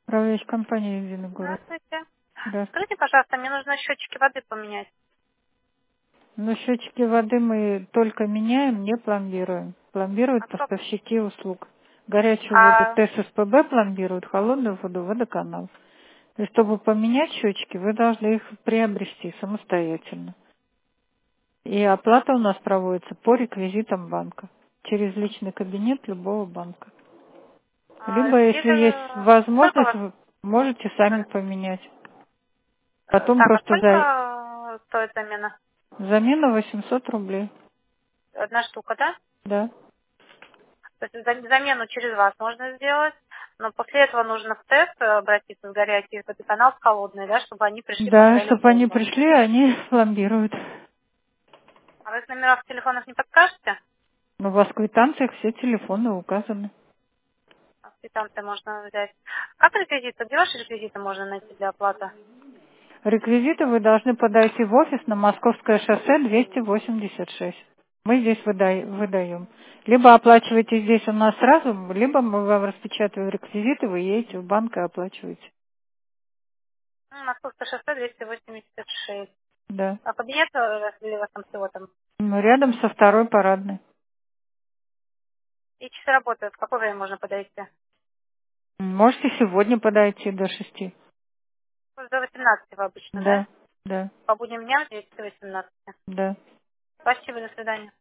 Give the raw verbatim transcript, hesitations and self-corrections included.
Управляющая компания «Единый город». Здравствуйте. Здравствуйте. Скажите, пожалуйста, мне нужно счетчики воды поменять. Но счетчики воды мы только меняем, не пломбируем. Пломбируют А сколько? поставщики услуг. Горячую воду А, ТССПБ пломбируют, холодную воду водоканал. И чтобы поменять счетчики, вы должны их приобрести самостоятельно. И оплата у нас проводится по реквизитам банка. Через личный кабинет любого банка. а Либо, если реквизиты... есть э, Сколько у возможность, вас? вы можете сами Да. поменять. Э, Потом Так, а просто сколько за э, стоит замена? замена восемьсот рублей. Одна штука, да? Да. То есть за- замену через вас можно сделать, но после этого нужно в тест обратиться с горячей в канал с холодной, да, чтобы они пришли, Да, показали чтобы они пломбу. пришли, они пломбируют. А вы с номеров телефонов не подскажете? Но у вас в квитанциях все телефоны указаны. А квитанции можно взять. Как реквизиты? Где ваши реквизиты можно найти для оплаты? Реквизиты вы должны подойти в офис на Московское шоссе двести восемьдесят шесть. Мы здесь выда- выдаем. Либо оплачиваете здесь у нас сразу, либо мы вам распечатываем реквизиты, вы едете в банк и оплачиваете. Ну, Московское шоссе двести восемьдесят шесть. Да. А кабинет э, или у вас там всего там? Ну, рядом со второй парадной. И часы работают. В какое время можно подойти? Можете сегодня подойти до шести. Ну, До восемнадцати вы обычно, да? Да, да, По будним дням с десяти до восемнадцати. да. Спасибо, до свидания.